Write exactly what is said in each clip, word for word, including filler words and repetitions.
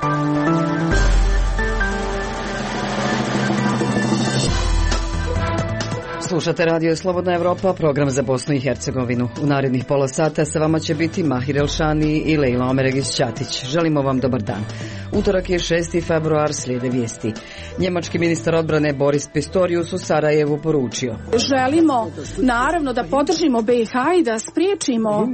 Slušate Radio Slobodna Evropa, program za Bosnu i Hercegovinu. U narednih pola sata sa vama će biti Mahir Elšani i Lejla Omeregić-Ćatić. Želimo vam dobar dan. Utorak je šesti februar, slijede vijesti. Njemački ministar odbrane Boris Pistorius u Sarajevu poručio: želimo naravno da podržimo B i H i da spriječimo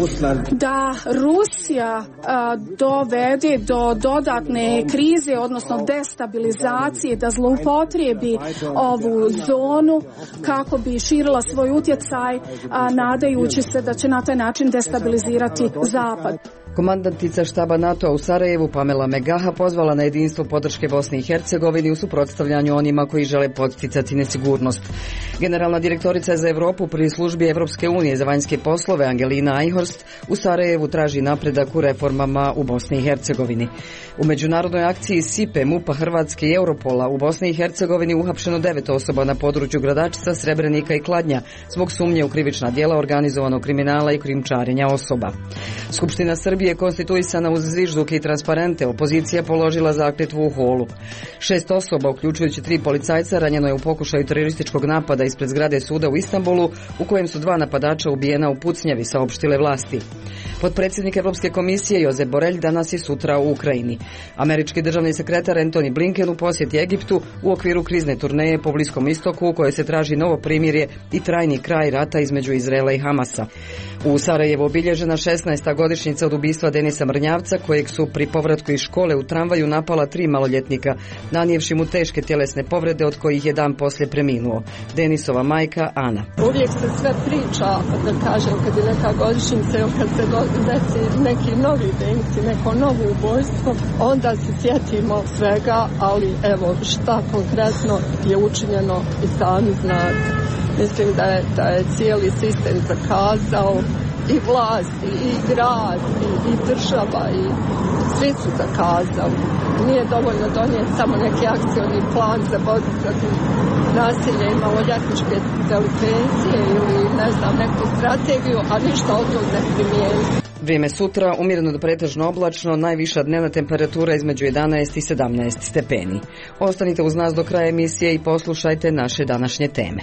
da Rusija a, dovede do dodatne krize, odnosno destabilizacije, da zloupotrijebi ovu zonu kako bi širila svoj utjecaj, a, nadajući se da će na taj način destabilizirati Zapad. Komandantica štaba NATO-a u Sarajevu Pamela Megaha pozvala na jedinstvo podrške Bosni i Hercegovini u suprotstavljanju onima koji žele podsticati nesigurnost. Generalna direktorica za Europu pri službi Evropske unije za vanjske poslove Angelina Eichhorst u Sarajevu traži napredak u reformama u Bosni i Hercegovini. U međunarodnoj akciji S I P E, MUP-a Hrvatske i Europola u Bosni i Hercegovini uhapšeno devet osoba na području Gradačca, Srebrenika i Kladnja zbog sumnje u krivična djela organizovanog kriminala i krijumčarenja osoba. Skupština Srbije je konstituisana uz zvižduke i transparente, opozicija položila zakletvu u holu. Šest osoba, uključujući tri policajca, ranjeno je u pokušaju terorističkog napada ispred zgrade suda u Istanbulu, u kojem su dva napadača ubijena u pucnjavi, saopštile vlasti. Potpredsjednik Evropske komisije Josep Borrell danas i sutra u Ukrajini. Američki državni sekretar Antony Blinken u posjeti Egiptu u okviru krizne turneje po Bliskom istoku u kojoj se traži novo primirje i trajni kraj rata između Izraela i Hamasa. U Sarajevu obilježena šesnaesta godišnjica od ubistva Denisa Mrnjavca, kojeg su pri povratku iz škole u tramvaju napala tri maloljetnika, nanijevši mu teške tjelesne povrede od kojih je dan poslije preminuo. Denisova majka Ana. Uvijek se sve priča, da kažem, kad je neka godišnjica, kad se desi neki novi denci, neko novo ubojstvo, onda se sjetimo svega, ali evo šta konkretno je učinjeno i sami znate. Mislim da je, da je cijeli sistem zakazao, i vlast, i, i grad, i, i država, i svi su zakazali. Nije dovoljno donijeti samo neki akcioni plan za borbu protiv nasilja i maloljetničke delikvencije ili ne znam neku strategiju, a ništa od toga ne primijeniti. Vrijeme sutra, umjereno do pretežno oblačno, najviša dnevna temperatura između jedanaest i sedamnaest stepeni. Ostanite uz nas do kraja emisije i poslušajte naše današnje teme.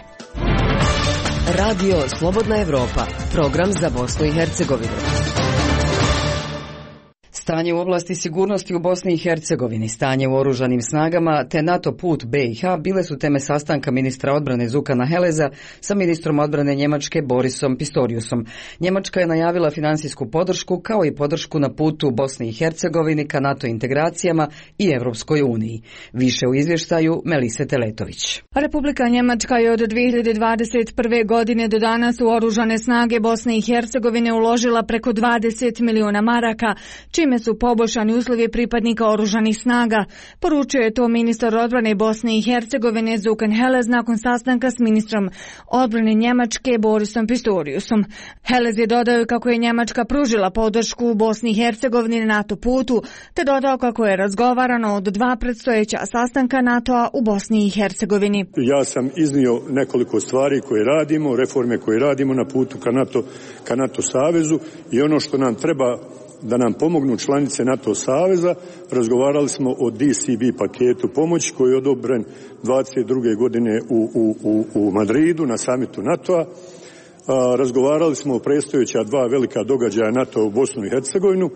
Radio Slobodna Evropa, program za Bosnu i Hercegovinu. Stanje u oblasti sigurnosti u Bosni i Hercegovini, stanje u oružanim snagama te NATO put B i H bile su teme sastanka ministra odbrane Zukana Heleza sa ministrom odbrane Njemačke Borisom Pistoriusom. Njemačka je najavila financijsku podršku kao i podršku na putu Bosni i Hercegovini ka NATO integracijama i Evropskoj uniji. Više u izvještaju Melise Teletović. Republika Njemačka je od dvije hiljade dvadeset prve. godine do danas u oružane snage Bosne i Hercegovine uložila preko dvadeset miliona maraka, čime su poboljšani uslovi pripadnika oružanih snaga. Poručio je to ministar odbrane Bosne i Hercegovine Zukan Helez nakon sastanka s ministrom odbrane Njemačke Borisom Pistoriusom. Helez je dodao kako je Njemačka pružila podršku u Bosni i Hercegovini na NATO putu, te dodao kako je razgovarano od dva predstojeća sastanka NATO-a u Bosni i Hercegovini. Ja sam iznio nekoliko stvari koje radimo, reforme koje radimo na putu ka NATO, ka NATO savezu i ono što nam treba da nam pomognu članice NATO saveza. Razgovarali smo o D C B paketu pomoći koji je odobren dvadeset druge. godine u, u, u, u Madridu na samitu NATO-a. A, razgovarali smo o predstojeća dva velika događaja NATO u Bosnu i Hercegovinu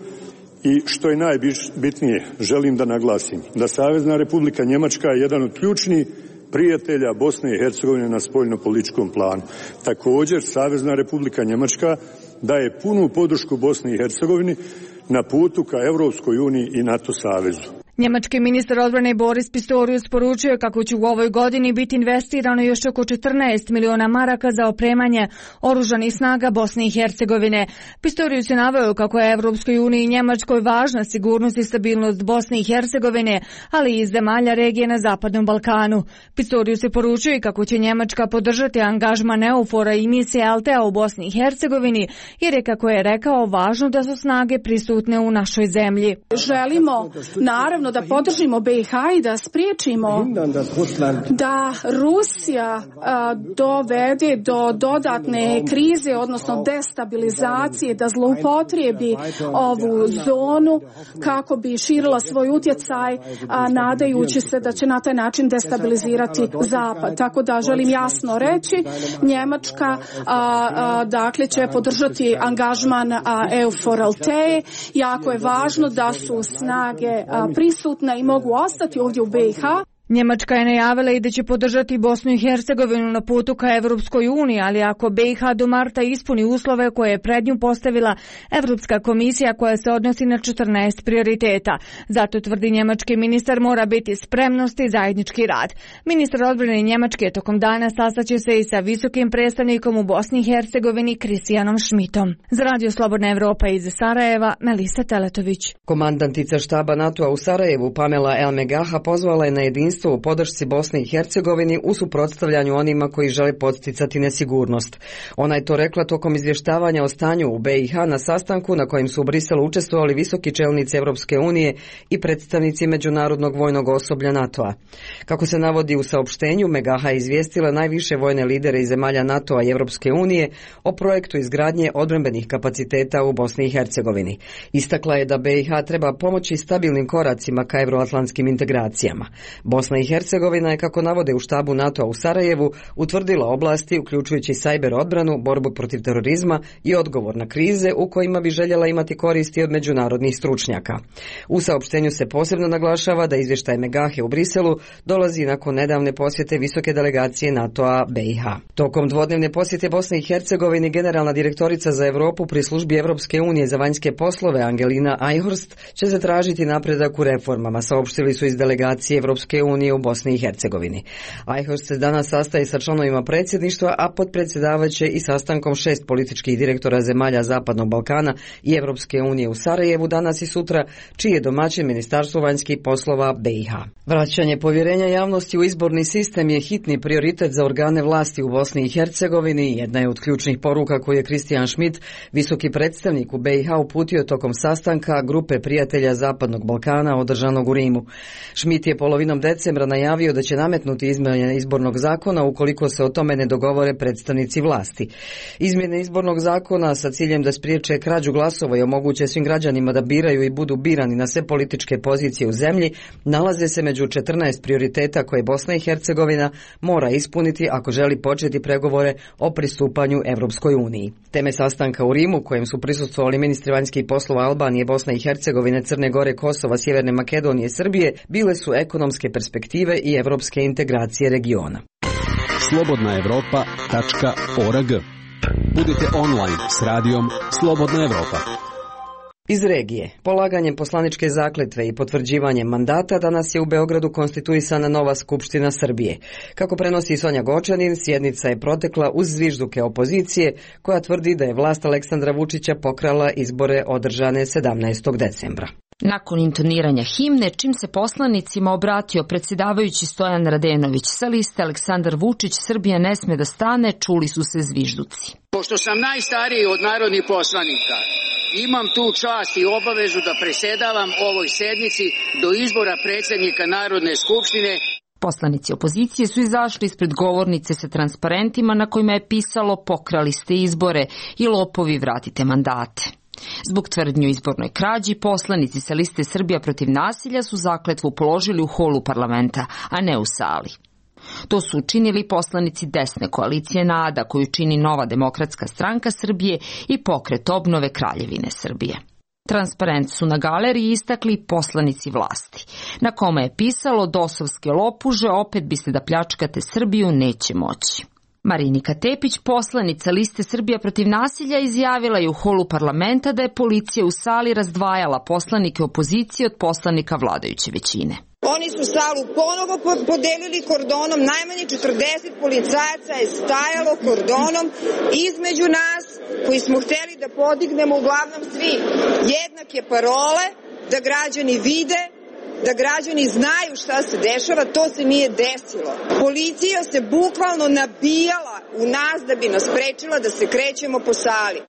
i što je najbitnije, želim da naglasim da Savezna Republika Njemačka je jedan od ključnih prijatelja Bosne i Hercegovine na spoljnopolitičkom planu. Također, Savezna Republika Njemačka daje punu podršku Bosni i Hercegovini na putu ka Evropskoj uniji i NATO savezu. Njemački ministar odbrane Boris Pistorius poručio kako će u ovoj godini biti investirano još oko četrnaest miliona maraka za opremanje oružanih snaga Bosne i Hercegovine. Pistorius je naveo kako je Evropskoj uniji i Njemačkoj važna sigurnost i stabilnost Bosne i Hercegovine, ali i zemalja regije na Zapadnom Balkanu. Pistorius je poručio i kako će Njemačka podržati angažman EUFOR-a i misije L T A u Bosni i Hercegovini, jer je, kako je rekao, važno da su snage prisutne u našoj zemlji. Želimo, naravno, naravno da podržimo B i H i da spriječimo da Rusija a, dovede do dodatne krize, odnosno destabilizacije, da zloupotrijebi ovu zonu kako bi širila svoj utjecaj, a, nadajući se da će na taj način destabilizirati Zapad. Tako da želim jasno reći, Njemačka a, a, dakle će podržati angažman EUFOR Althea. Jako je važno da su snage a, prisutne i mogu ostati ovdje u B i H. Njemačka je najavila i da će podržati Bosnu i Hercegovinu na putu ka Evropskoj uniji, ali ako B i H do marta ispuni uslove koje je pred nju postavila Evropska komisija koja se odnosi na četrnaest prioriteta. Zato, tvrdi njemački ministar, mora biti spremnost i zajednički rad. Ministar odbrane Njemačke tokom dana sastaće se i sa visokim predstavnikom u Bosni i Hercegovini Kristijanom Schmidtom. Za Radio Slobodna Evropa iz Sarajeva, Melisa Teletović. Komandantica štaba NATO-a u Sarajevu, Pamela El Megaha, pozvala je na jedinstvo u podršci Bosni i Hercegovini u suprotstavljanju onima koji žele podsticati nesigurnost. Ona je to rekla tokom izvještavanja o stanju u B i H na sastanku na kojem su u Briselu učestvovali visoki čelnici Evropske unije i predstavnici međunarodnog vojnog osoblja NATO-a. Kako se navodi u saopštenju, Megaha je izvijestila najviše vojne lidere iz zemalja NATO-a i Evropske unije o projektu izgradnje odbrambenih kapaciteta u Bosni i Hercegovini. Istakla je da B i H treba pomoći stabilnim koracima ka evroatlantskim integracijama. Bosna i Hercegovina je, kako navode u štabu NATO-a u Sarajevu, utvrdila oblasti uključujući sajber odbranu, borbu protiv terorizma i odgovor na krize u kojima bi željela imati koristi od međunarodnih stručnjaka. U saopštenju se posebno naglašava da izvještaj Megahe u Briselu dolazi nakon nedavne posjete visoke delegacije NATO-a B i H. Tokom dvodnevne posjete Bosne i Hercegovini, generalna direktorica za Europu pri službi Evropske unije za vanjske poslove Angelina Eichhorst će zatražiti napredak u reformama, saopštili su iz delegacije Evropske unije u Bosni i Hercegovini. Eichhorst se danas sastaje sa članovima predsjedništva, a potpredsjedavaće i sastankom šest političkih direktora zemalja Zapadnog Balkana i Evropske unije u Sarajevu danas i sutra, čiji je domaćin Ministarstvo vanjskih poslova B i H. Vraćanje povjerenja javnosti u izborni sistem je hitni prioritet za organe vlasti u Bosni i Hercegovini. Jedna je od ključnih poruka koju je Kristijan Schmidt, visoki predstavnik u B i H, uputio tokom sastanka grupe prijatelja Zapadnog Balkana održanog u Rimu. Schmidt je polovinom decembra najavio da će nametnuti izmjene izbornog zakona ukoliko se o tome ne dogovore predstavnici vlasti. Izmjene izbornog zakona sa ciljem da spriječe krađu glasova i omoguće svim građanima da biraju i budu birani na sve političke pozicije u zemlji nalaze se među četrnaest prioriteta koje Bosna i Hercegovina mora ispuniti ako želi početi pregovore o pristupanju Evropskoj uniji. Teme sastanka u Rimu, kojem su prisustvovali ministri vanjskih poslova Albanije, Bosne i Hercegovine, Crne Gore, Kosova, Sjeverne Makedonije i Srbije, bile su ekonomske perspektive i evropske integracije regiona. slobodna evropa tačka org. Budite online s radijom Slobodna Evropa. Iz regije. Polaganjem poslaničke zakletve i potvrđivanjem mandata danas je u Beogradu konstituisana nova Skupština Srbije. Kako prenosi Sonja Gočanin, sjednica je protekla uz zvižduke opozicije koja tvrdi da je vlast Aleksandra Vučića pokrala izbore održane sedamnaestog decembra. Nakon intoniranja himne, čim se poslanicima obratio predsjedavajući Stojan Radenović sa liste Aleksandar Vučić, Srbija ne sme da stane, čuli su se zvižduci. Pošto sam najstariji od narodnih poslanika, imam tu čast i obavezu da predsjedavam ovoj sednici do izbora predsjednika Narodne skupštine. Poslanici opozicije su izašli ispred govornice sa transparentima na kojima je pisalo "Pokrali ste izbore" i "Lopovi, vratite mandate". Zbog tvrdnju izbornoj krađi, poslanici sa liste Srbija protiv nasilja su zakletvu položili u holu parlamenta, a ne u sali. To su učinili poslanici desne koalicije NADA, koju čini Nova demokratska stranka Srbije i Pokret obnove Kraljevine Srbije. Transparent su na galeriji istakli poslanici vlasti, na kome je pisalo "Dosovske lopuže, opet biste da pljačkate Srbiju, neće moći". Marinika Tepić, poslanica liste Srbija protiv nasilja, izjavila je u holu parlamenta da je policija u sali razdvajala poslanike opozicije od poslanika vladajuće većine. Oni su salu ponovo podelili kordonom, najmanje četrdeset policajaca je stajalo kordonom između nas koji smo hteli da podignemo uglavnom svi jednake parole, da građani vide, da građani znaju šta se dešava. To se nije desilo. Policija se bukvalno nabijala u nas da bi nas sprečila da se krećemo po sali.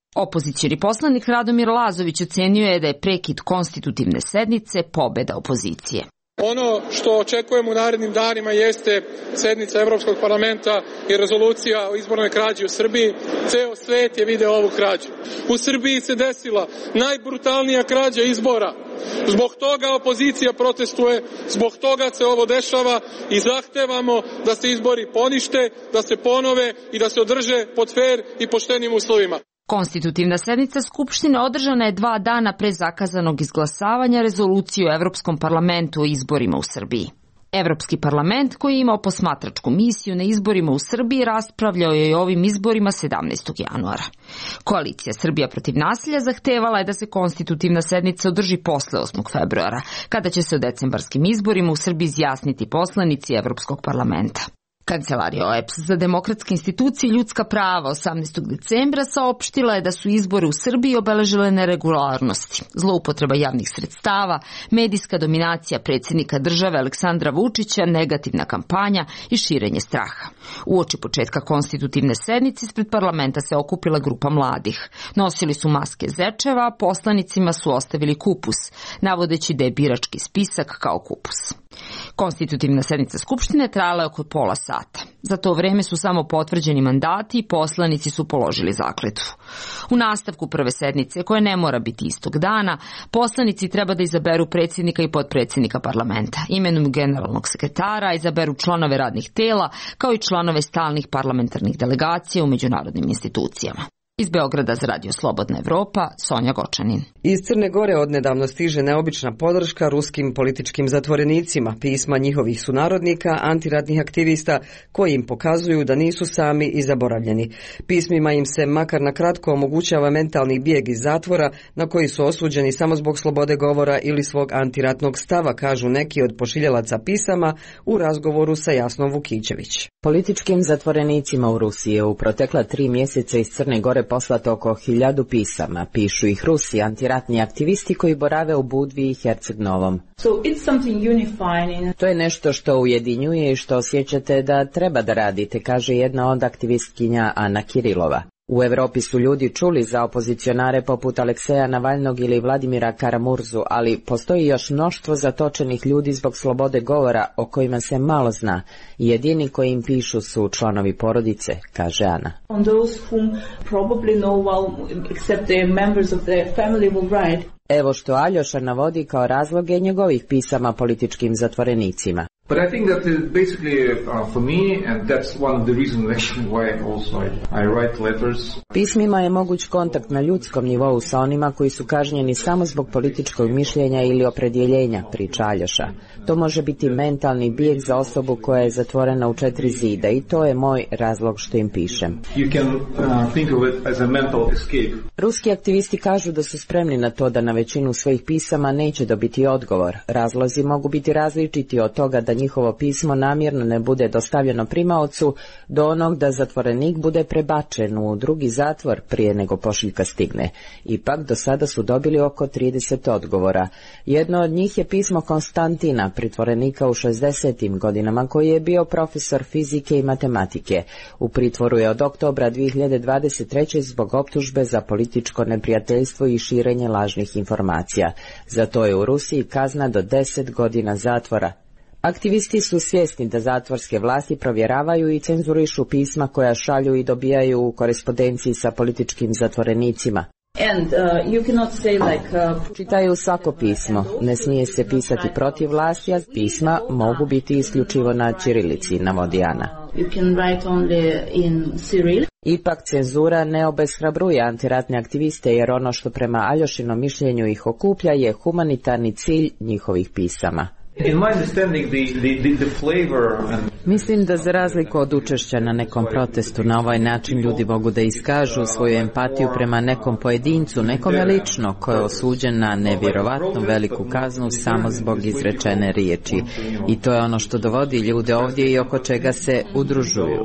Opozicioni poslanik Radomir Lazović ocenio je da je prekid konstitutivne sednice pobeda opozicije. Ono što očekujemo u narednim danima jeste sednica Evropskog parlamenta i rezolucija o izbornoj krađi u Srbiji. Ceo svet je video ovu krađu. U Srbiji se desila najbrutalnija krađa izbora. Zbog toga opozicija protestuje, zbog toga se ovo dešava i zahtevamo da se izbori ponište, da se ponove i da se održe pod fer i poštenim uslovima. Konstitutivna sednica Skupštine održana je dva dana pre zakazanog izglasavanja rezolucije o Evropskom parlamentu o izborima u Srbiji. Evropski parlament, koji je imao posmatračku misiju na izborima u Srbiji, raspravljao je i ovim izborima sedamnaestog januara. Koalicija Srbija protiv nasilja zahtevala je da se konstitutivna sednica održi posle osmog februara, kada će se o decembarskim izborima u Srbiji izjasniti poslanici Evropskog parlamenta. Kancelarija O E B S za demokratske institucije i ljudska prava osamnaestog decembra saopštila je da su izbore u Srbiji obeležile neregularnosti, zloupotreba javnih sredstava, medijska dominacija predsjednika države Aleksandra Vučića, negativna kampanja i širenje straha. Uoči početka konstitutivne sednice ispred parlamenta se okupila grupa mladih. Nosili su maske zečeva, a poslanicima su ostavili kupus, navodeći da je birački spisak kao kupus. Konstitutivna sednica Skupštine trajala je oko pola sata. Za to vreme su samo potvrđeni mandati i poslanici su položili zakletvu. U nastavku prve sednice, koja ne mora biti istog dana, poslanici treba da izaberu predsjednika i potpredsjednika parlamenta, imenuju generalnog sekretara, izaberu članove radnih tela, kao i članove stalnih parlamentarnih delegacija u međunarodnim institucijama. Iz Beograda za Radio Slobodna Evropa, Sonja Gočanin. Iz Crne Gore odnedavno stiže neobična podrška ruskim političkim zatvorenicima, pisma njihovih sunarodnika, antiratnih aktivista, koji im pokazuju da nisu sami i zaboravljeni. Pismima im se makar na kratko omogućava mentalni bijeg iz zatvora, na koji su osuđeni samo zbog slobode govora ili svog antiratnog stava, kažu neki od pošiljalaca pisama u razgovoru sa Jasnom Vukićević. Političkim zatvorenicima u Rusiji je u protekla tri mjeseca iz Crne Gore poslato oko hiljadu pisama. Pišu ih Rusi, antiratni aktivisti koji borave u Budvi i Herceg Novom. So it's something unifying. To je nešto što ujedinjuje i što osjećate da treba da radite, kaže jedna od aktivistkinja Ana Kirilova. U Europi su ljudi čuli za opozicionare poput Alekseja Navalnog ili Vladimira Karamurzu, ali postoji još mnoštvo zatočenih ljudi zbog slobode govora o kojima se malo zna. Jedini koji im pišu su članovi porodice, kaže Ana. On those whom probably know well, except the members of their family will write. Evo što Aljoša navodi kao razloge njegovih pisama političkim zatvorenicima. But I think that is basically uh, for me, and that's one of the reasons actually why also I, I write letters. Pismima je moguć kontakt na ljudskom nivou sa onima koji su kažnjeni samo zbog političkog mišljenja ili opredjeljenja, priča Aljoša. To može biti mentalni bijeg za osobu koja je zatvorena u četiri zida i to je moj razlog što im pišem. You can uh, think of it as a mental escape. Ruski aktivisti kažu da su spremni na to da na većinu svojih pisama neće dobiti odgovor. Razlozi mogu biti različiti od toga da njihovo pismo namjerno ne bude dostavljeno primaocu do onog da zatvorenik bude prebačen u drugi zatvor prije nego pošiljka stigne. Ipak do sada su dobili oko trideset odgovora. Jedno od njih je pismo Konstantina, pritvorenika u šezdesetim godinama koji je bio profesor fizike i matematike. U pritvoru je od oktobra dvije hiljade dvadeset treće zbog optužbe za političko neprijateljstvo i širenje lažnih informacija. Za to je u Rusiji kazna do deset godina zatvora. Aktivisti su svjesni da zatvorske vlasti provjeravaju i cenzurišu pisma koja šalju i dobijaju u korespondenciji sa političkim zatvorenicima. And, uh, you cannot say like, uh... Čitaju svako pismo. Ne smije se pisati protiv vlasti, a pisma mogu biti isključivo na ćirilici, navodi Ana. You can write only in Cyrillic. Ipak cenzura ne obeshrabruje antiratne aktiviste jer ono što prema Aljošinom mišljenju ih okuplja je humanitarni cilj njihovih pisama. In my understanding, the, the, the flavor and... Mislim da za razliku od učešća na nekom protestu, na ovaj način ljudi mogu da iskažu svoju empatiju prema nekom pojedincu, nekome lično, ko je osuđen na nevjerovatno veliku kaznu samo zbog izrečene riječi. I to je ono što dovodi ljude ovdje i oko čega se udružuju.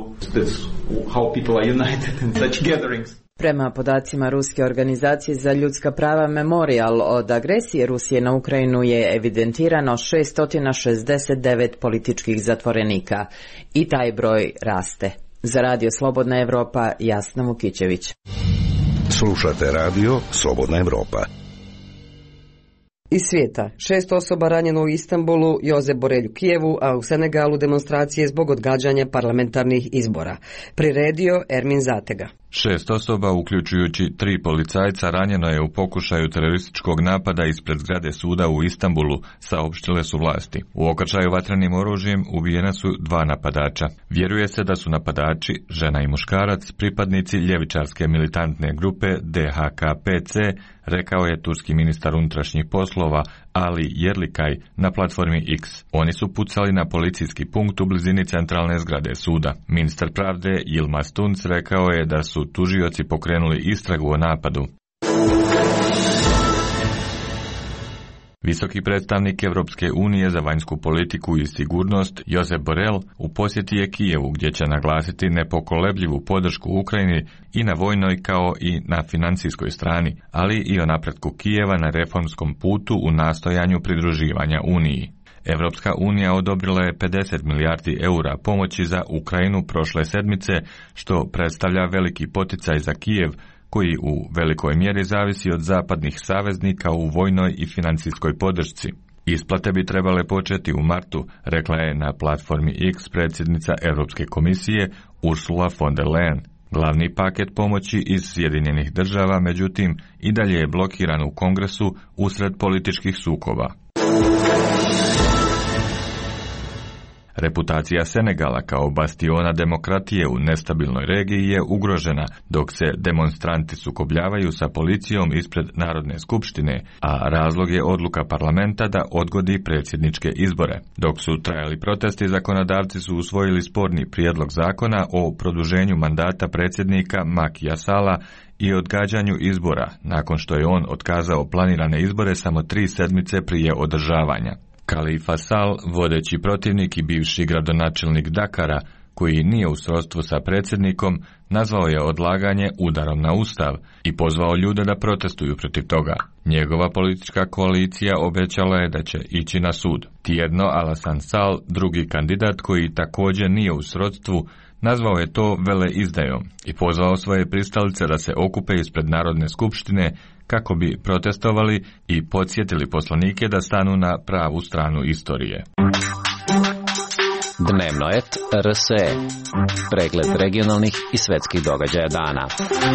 Prema podacima Ruske organizacije za ljudska prava Memorial, od agresije Rusije na Ukrajinu je evidentirano šesto šezdeset devet političkih zatvorenika i taj broj raste. Za Radio Slobodna Evropa, Jasna Vukićević. Slušate radio Slobodna Evropa. Iz svijeta. Šest osoba ranjeno u Istanbulu, Josep Borrell u Kijevu, a u Senegalu demonstracije zbog odgađanja parlamentarnih izbora. Priredio Ermin Zatega. Šest osoba, uključujući tri policajca, ranjeno je u pokušaju terorističkog napada ispred zgrade suda u Istanbulu, saopštile su vlasti. U okršaju vatrenim oružjem ubijena su dva napadača. Vjeruje se da su napadači, žena i muškarac, pripadnici ljevičarske militantne grupe D H K P C, rekao je turski ministar unutrašnjih poslova Ali Yerlikay na platformi X. Oni su pucali na policijski punkt u blizini centralne zgrade suda. Ministar pravde Yilmaz Tunç rekao je da su tužioci pokrenuli istragu o napadu. Visoki predstavnik Evropske unije za vanjsku politiku i sigurnost Josep Borrell u posjeti je Kijevu, gdje će naglasiti nepokolebljivu podršku Ukrajini i na vojnoj kao i na financijskoj strani, ali i o napretku Kijeva na reformskom putu u nastojanju pridruživanja Uniji. Evropska unija odobrila je pedeset milijardi eura pomoći za Ukrajinu prošle sedmice, što predstavlja veliki poticaj za Kijev, koji u velikoj mjeri zavisi od zapadnih saveznika u vojnoj i financijskoj podršci. Isplate bi trebale početi u martu, rekla je na platformi X predsjednica Europske komisije Ursula von der Leyen. Glavni paket pomoći iz Sjedinjenih država, međutim, i dalje je blokiran u Kongresu usred političkih sukoba. Reputacija Senegala kao bastiona demokratije u nestabilnoj regiji je ugrožena, dok se demonstranti sukobljavaju sa policijom ispred Narodne skupštine, a razlog je odluka parlamenta da odgodi predsjedničke izbore. Dok su trajali protesti, zakonodavci su usvojili sporni prijedlog zakona o produženju mandata predsjednika Makija Sala i odgađanju izbora, nakon što je on otkazao planirane izbore samo tri sedmice prije održavanja. Khalifa Sall, vodeći protivnik i bivši gradonačelnik Dakara, koji nije u srodstvu sa predsjednikom, nazvao je odlaganje udarom na ustav i pozvao ljude da protestuju protiv toga. Njegova politička koalicija obećala je da će ići na sud. Tjedno Alassane Sall, drugi kandidat koji također nije u srodstvu, nazvao je to veleizdajom i pozvao svoje pristalice da se okupe ispred Narodne skupštine kako bi protestovali i podsjetili poslanike da stanu na pravu stranu istorije. Dnevnoet R S E. Pregled regionalnih i svetskih događaja dana.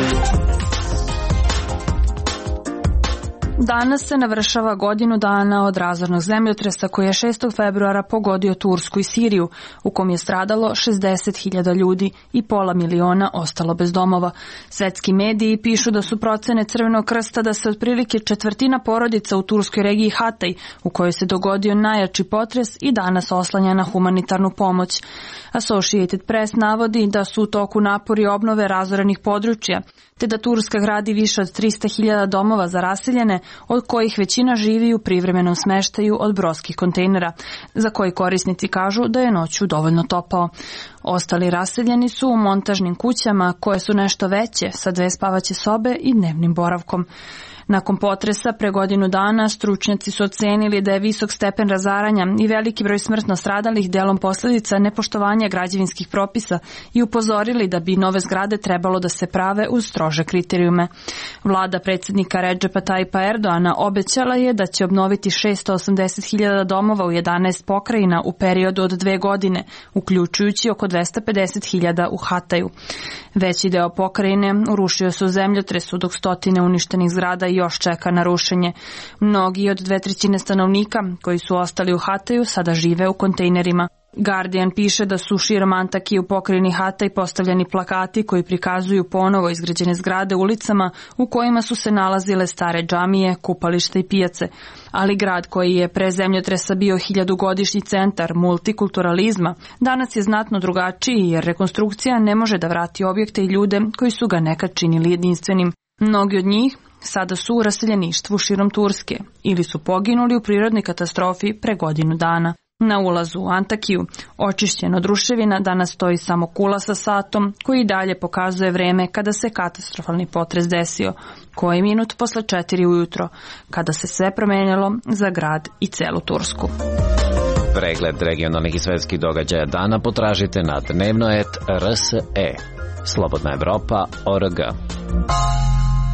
Danas se navršava godinu dana od razornog zemljotresa koji je šestog februara pogodio Tursku i Siriju, u kom je stradalo šezdeset hiljada ljudi i pola miliona ostalo bez domova. Svetski mediji pišu da su procene Crvenog krsta da se otprilike četvrtina porodica u turskoj regiji Hatay, u kojoj se dogodio najjači potres, i danas oslanja na humanitarnu pomoć. Associated Press navodi da su u toku napori obnove razorenih područja, te da Turska gradi više od trista hiljada domova za raseljene, od kojih većina živi u privremenom smeštaju od brodskih kontejnera, za koji korisnici kažu da je noću dovoljno topao. Ostali raseljeni su u montažnim kućama koje su nešto veće, sa dve spavaće sobe i dnevnim boravkom. Nakon potresa pre godinu dana stručnjaci su ocenili da je visok stepen razaranja i veliki broj smrtno stradalih delom posljedica nepoštovanja građevinskih propisa i upozorili da bi nove zgrade trebalo da se prave uz strože kriterijume. Vlada predsjednika Redžepa Tayyipa Erdoana obećala je da će obnoviti šesto osamdeset hiljada domova u jedanaest pokrajina u periodu od dve godine, uključujući oko dvesta pedeset hiljada u Hataju. Veći deo pokrajine urušio se u zemljotresu, dok stotine uništenih zgrada još čeka na rušenje. Mnogi od dve trećine stanovnika koji su ostali u Hataju sada žive u kontejnerima. Guardian piše da su širom Antakije u pokrajini Hataj postavljeni plakati koji prikazuju ponovo izgrađene zgrade ulicama u kojima su se nalazile stare džamije, kupališta i pijace. Ali grad koji je pre zemljotresa bio hiljadugodišnji centar multikulturalizma danas je znatno drugačiji, jer rekonstrukcija ne može da vrati objekte i ljude koji su ga nekad činili jedinstvenim. Mnogi od njih sada su u raseljeništvu širom Turske ili su poginuli u prirodnoj katastrofi pre godinu dana. Na ulazu u Antakiju, očišćen od ruševina, danas stoji samo kula sa satom koji dalje pokazuje vreme kada se katastrofalni potres desio, koji minut posle četiri ujutro, kada se sve promenilo za grad i celu Tursku. Pregled regionalnih i svetskih događaja dana potražite na dnevnoet R S E. Slobodna Evropa, O R G.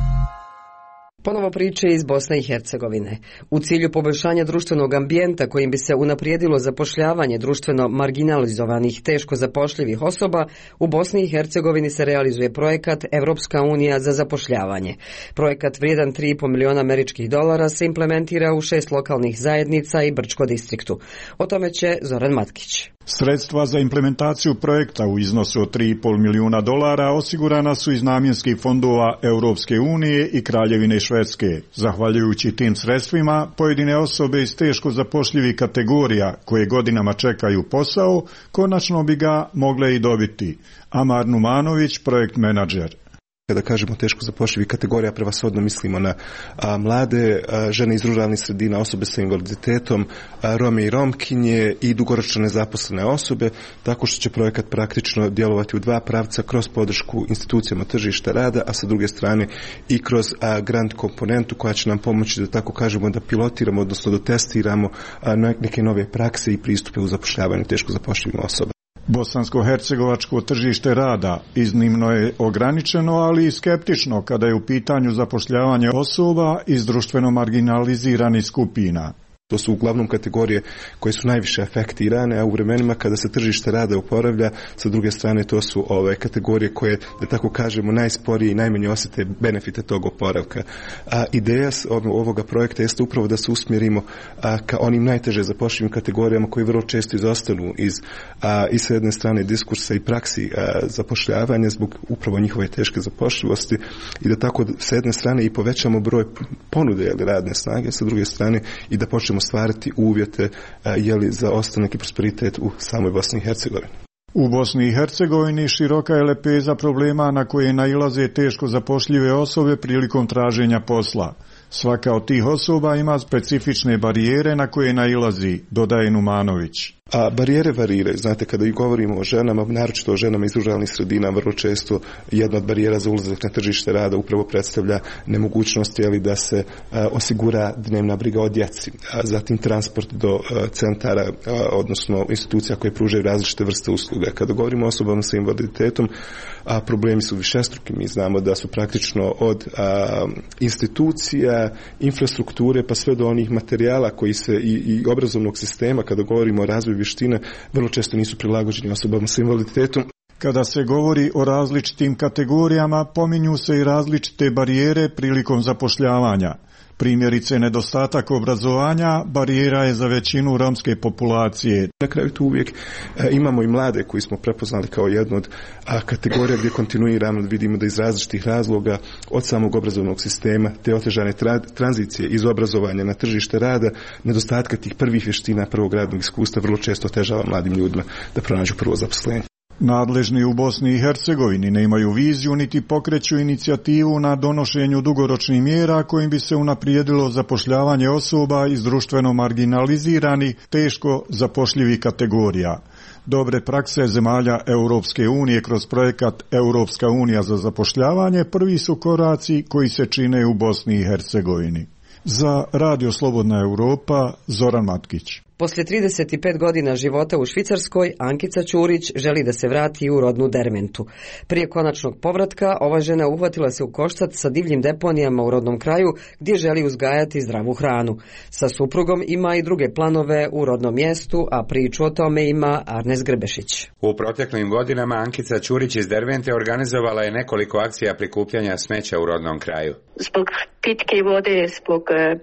Ponovo priče iz Bosne i Hercegovine. U cilju poboljšanja društvenog ambijenta kojim bi se unaprijedilo zapošljavanje društveno marginalizovanih, teško zapošljivih osoba, u Bosni i Hercegovini se realizuje projekat Evropska unija za zapošljavanje. Projekat vrijedan tri i po miliona američkih dolara se implementira u šest lokalnih zajednica i Brčko distriktu. O tome će Zoran Matkić. Sredstva za implementaciju projekta u iznosu od tri i po milijuna dolara osigurana su iz namjenskih fondova Europske unije i Kraljevine Švedske. Zahvaljujući tim sredstvima, pojedine osobe iz teško zapošljivih kategorija koje godinama čekaju posao, konačno bi ga mogle i dobiti. Amar Numanović, projekt menadžer. Kada kažemo teško zapošljivih kategorija, prevashodno mislimo na a, mlade, a, žene iz ruralnih sredina, osobe sa invaliditetom, a, Rome i Romkinje i dugoročno nezaposlene osobe, tako što će projekat praktično djelovati u dva pravca kroz podršku institucijama tržišta rada, a sa druge strane i kroz a, grant komponentu koja će nam pomoći da tako kažemo da pilotiramo, odnosno da testiramo a, neke nove prakse i pristupe u zapošljavanju teško zapošljivim osoba. Bosansko-hercegovačko tržište rada iznimno je ograničeno, ali i skeptično kada je u pitanju zapošljavanje osoba iz društveno marginaliziranih skupina. To su uglavnom kategorije koje su najviše afektirane, a u vremenima kada se tržište rada oporavlja, sa druge strane to su ove kategorije koje, da tako kažemo, najsporije i najmanje osjete benefite tog oporavka. A ideja ovoga projekta jeste upravo da se usmjerimo a, ka onim najteže zapošljivim kategorijama koji vrlo često izostanu iz a, i sa jedne strane diskursa i praksi a, zapošljavanja zbog upravo njihove teške zapošljivosti i da tako sa jedne strane i povećamo broj ponude ili radne snage, sa druge strane i da počnemo stvarati uvjete a, jeli, za ostanak i prosperitet u samoj Bosni i Hercegovini. U Bosni i Hercegovini široka je lepeza problema na koje nailaze teško zapošljive osobe prilikom traženja posla. Svaka od tih osoba ima specifične barijere na koje nailazi, dodaje Numanović. A barijere variraju. Znate, kada i govorimo o ženama, naročito o ženama iz ruralnih sredina, vrlo često jedna od barijera za ulazak na tržište rada upravo predstavlja nemogućnost jeli, da se a, osigura dnevna briga o djeci. A, zatim transport do a, centara, a, odnosno institucija koje pružaju različite vrste usluga. Kada govorimo o osobama sa invaliditetom, a problemi su višestruki. Mi znamo da su praktično od a, institucija, infrastrukture, pa sve do onih materijala koji se i, i obrazovnog sistema, kada govorimo o razvoju vještina, vrlo često nisu prilagođeni osobama sa invaliditetom. Kada se govori o različitim kategorijama, pominju se i različite barijere prilikom zapošljavanja. Primjerice, nedostatak obrazovanja barijera je za većinu romske populacije. Na kraju tu uvijek e, imamo i mlade koji smo prepoznali kao jednu od a, kategorija gdje kontinuirano vidimo da iz različitih razloga od samog obrazovnog sistema te otežane tra, tranzicije iz obrazovanja na tržište rada, nedostatka tih prvih vještina, prvog radnog iskustva vrlo često otežava mladim ljudima da pronađu prvo zaposlenje. Nadležni u Bosni i Hercegovini ne imaju viziju niti pokreću inicijativu na donošenju dugoročnih mjera kojim bi se unaprijedilo zapošljavanje osoba iz društveno marginaliziranih, teško zapošljivih kategorija. Dobre prakse zemalja Europske unije kroz projekat Europska unija za zapošljavanje prvi su koraci koji se čine u Bosni i Hercegovini. Za Radio Slobodna Europa, Zoran Matkić. Poslije trideset pet godina života u Švicarskoj, Ankica Ćurić želi da se vrati u rodnu Derventu. Prije konačnog povratka, ova žena uhvatila se u koštac sa divljim deponijama u rodnom kraju gdje želi uzgajati zdravu hranu. Sa suprugom ima i druge planove u rodnom mjestu, a priču o tome ima Arnes Grbešić. U proteklim godinama Ankica Ćurić iz Dervente organizovala je nekoliko akcija prikupljanja smeća u rodnom kraju. Zbog pitke vode, zbog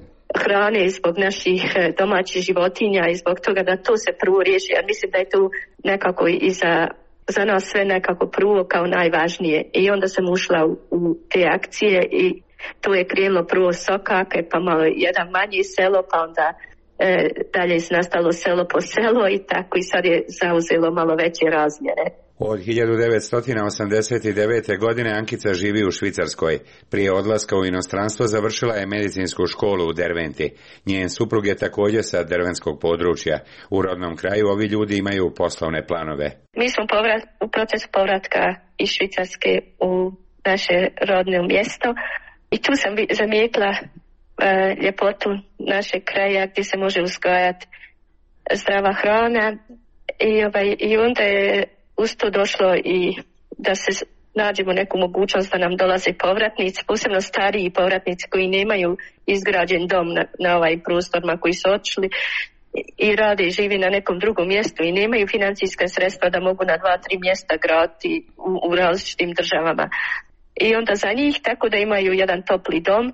hrane, zbog naših domaćih životinja i zbog toga da to se prvo riješi. Ja mislim da je to nekako i za, za nas sve nekako prvo kao najvažnije. I onda sam ušla u, u te akcije i to je krenulo prvo Sokake, pa malo jedan manji selo, pa onda e, dalje je nastalo selo po selo i tako i sad je zauzelo malo veće razmjere. Od hiljadu devetsto osamdeset devete. godine Ankica živi u Švicarskoj. Prije odlaska u inostranstvo završila je medicinsku školu u Derventi. Njen suprug je također sa dervenskog područja. U rodnom kraju ovi ljudi imaju poslovne planove. Mi smo povrat, u procesu povratka iz Švicarske u naše rodno mjesto i tu sam zamijetila e, ljepotu našeg kraja gdje se može uzgajati zdrava hrana i, ovaj, i onda je uz to došlo i da se nađemo neku mogućnost da nam dolaze povratnici, posebno stariji povratnici koji nemaju izgrađen dom na, na ovaj prostorima koji su otišli i rade i živi na nekom drugom mjestu i nemaju financijska sredstva da mogu na dva, tri mjesta graditi u, u različitim državama. I onda za njih tako da imaju jedan topli dom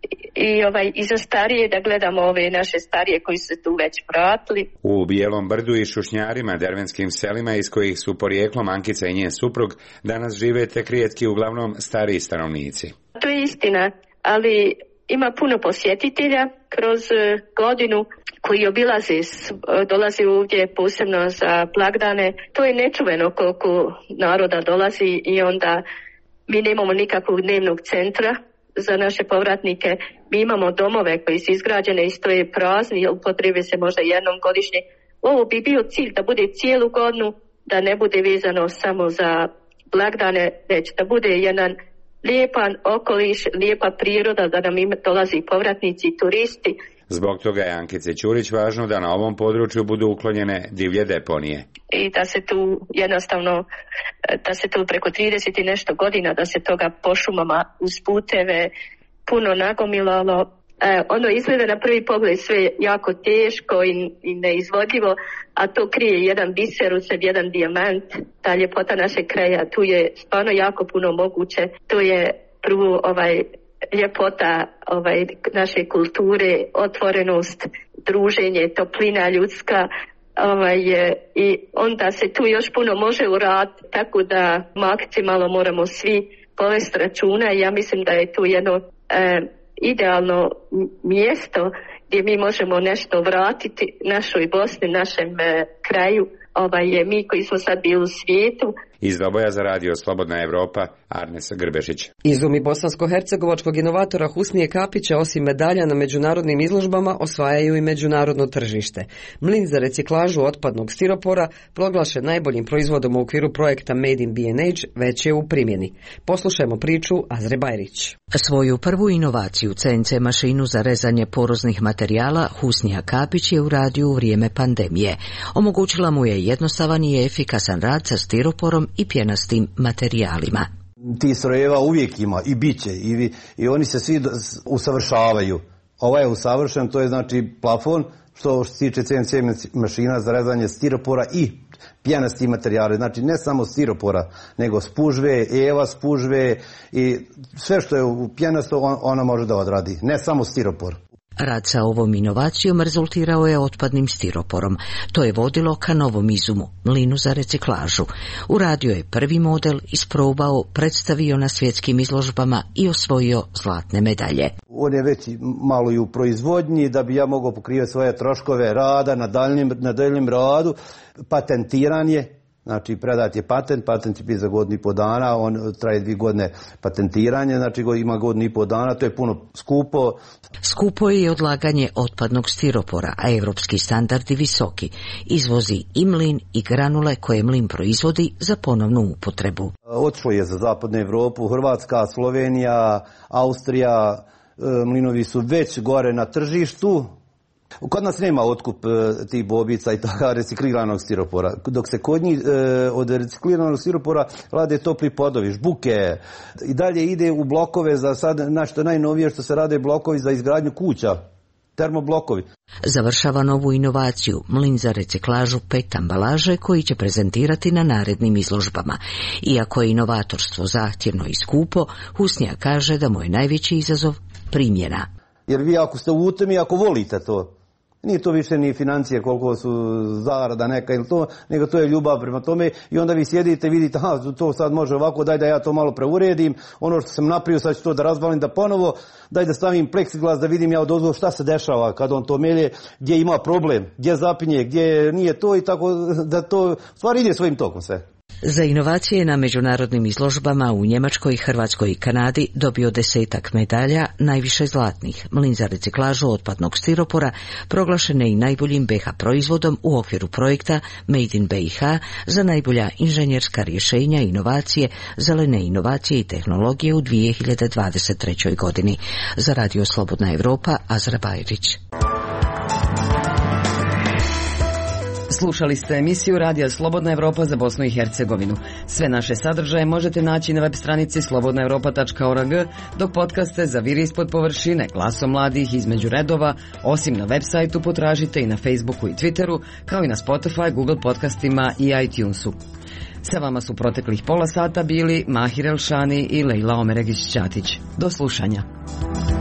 i, ovaj, i za starije da gledamo ove naše starije koji su tu već vratili. U Bijelom Brdu i Šušnjarima, dervenskim selima iz kojih su porijeklom Ankica i njen suprug, danas žive tek rijetki uglavnom stariji stanovnici. To je istina, ali ima puno posjetitelja kroz godinu koji obilaze, dolaze ovdje posebno za blagdane. To je nečuveno koliko naroda dolazi i onda mi nemamo nikakvog dnevnog centra za naše povratnike. Mi imamo domove koji su izgrađene i stoje prazni ili potrebe se možda jednom godišnje. Ovo bi bio cilj da bude cijelu godinu, da ne bude vezano samo za blagdane, već da bude jedan lijepan okoliš, lijepa priroda, da nam dolazi povratnici i turisti. Zbog toga je Ankice Ćurić važno da na ovom području budu uklonjene divlje deponije. I da se tu jednostavno, da se tu preko trideset i nešto godina, da se toga po šumama uz puteve puno nagomilalo. E, ono izgleda na prvi pogled sve jako teško i, i neizvodljivo, a to krije jedan biser u sebi, jedan dijamant. Ta ljepota našeg kraja, tu je stvarno jako puno moguće. To je prvo ovaj ljepota ovaj, naše kulture, otvorenost, druženje, toplina ljudska, ovaj, i onda se tu još puno može uraditi, tako da maksimalno moramo svi povesti računa i ja mislim da je tu jedno e, idealno mjesto gdje mi možemo nešto vratiti našoj Bosni, našem e, kraju, ovaj, je mi koji smo sad bili u svijetu. Iz Doboja za radio Slobodna Evropa, Arnes Grbešić. Izumi bosansko-hercegovačkog inovatora Husnije Kapića osim medalja na međunarodnim izložbama osvajaju i međunarodno tržište. Mlin za reciklažu otpadnog stiropora, proglašen najboljim proizvodom u okviru projekta Made in B and H, već je u primjeni. Poslušajmo priču Azre Bajrić. Svoju prvu inovaciju C N C mašinu za rezanje poroznih materijala Husnija Kapić je uradio u vrijeme pandemije. Omogućila mu je jednostavan i efikasan rad sa stiroporom i pjenastim materijalima. Ti strojeva uvijek ima i bit će i, i oni se svi usavršavaju. Ovaj je usavršen, to je znači plafon što se tiče C N C mašina za rezanje stiropora i pjenasti materijale, znači ne samo stiropora, nego spužve, eva spužve i sve što je u pjenasto ona može da odradi, ne samo stiropor. Rad sa ovom inovacijom rezultirao je otpadnim stiroporom. To je vodilo ka novom izumu, mlinu za reciklažu. Uradio je prvi model, isprobao, predstavio na svjetskim izložbama i osvojio zlatne medalje. On je već malo i u proizvodnji, da bi ja mogao pokrivati svoje troškove rada na daljnjem, na daljnjem radu. Patentiran je. Znači, predat je patent, patent će biti za godinu i po dana, on traje dvije godine patentiranje, znači ima godinu i po dana, to je puno skupo. Skupo je i odlaganje otpadnog stiropora, a evropski standardi visoki. Izvozi i mlin i granule koje mlin proizvodi za ponovnu upotrebu. Otišlo je za zapadnu Evropu, Hrvatska, Slovenija, Austrija, mlinovi su već gore na tržištu. Kod nas nema otkup e, tih bobica i toga recikliranog stiropora. Dok se kod njih e, od recikliranog stiropora rade topli podovi, žbuke. I dalje ide u blokove za sad, nešto najnovije što se rade blokovi za izgradnju kuća. Termoblokovi. Završava novu inovaciju, mlin za reciklažu pet ambalaže koji će prezentirati na narednim izložbama. Iako je inovatorstvo zahtjevno i skupo, Husnija kaže da mu je najveći izazov primjena. Jer vi ako ste u utemi, ako volite to, nije to više ni financije koliko su zarada neka ili to, nego to je ljubav prema tome i onda vi sjedite i vidite, aha, to sad može ovako, daj da ja to malo preuredim, ono što sam napravio sad ću to da razvalim, da ponovo, daj da stavim pleksiglas da vidim ja odozgo šta se dešava kad on to melje, gdje ima problem, gdje zapinje, gdje nije to i tako da to stvari ide svojim tokom sve. Za inovacije na međunarodnim izložbama u Njemačkoj, Hrvatskoj i Kanadi dobio desetak medalja, najviše zlatnih. Mlin za reciklažu otpadnog stiropora proglašen je i najboljim B H proizvodom u okviru projekta Made in B i H za najbolja inženjerska rješenja i inovacije, zelene inovacije i tehnologije u dvije hiljade dvadeset trećoj godini. Za radio Slobodna Evropa, Azra Bajrić. Slušali ste emisiju Radija Slobodna Evropa za Bosnu i Hercegovinu. Sve naše sadržaje možete naći na web stranici slobodna europa tačka org, dok podcaste za Vir ispod površine, Glasom mladih, Između redova, osim na web sajtu potražite i na Facebooku i Twitteru, kao i na Spotify, Google podcastima i iTunesu. Sa vama su proteklih pola sata bili Mahir Elšani i Lejla Omeregić-Ćatić. Do slušanja.